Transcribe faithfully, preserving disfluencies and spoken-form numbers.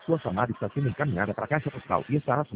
Sua chamada está sendo encaminhada para a caixa postal e estará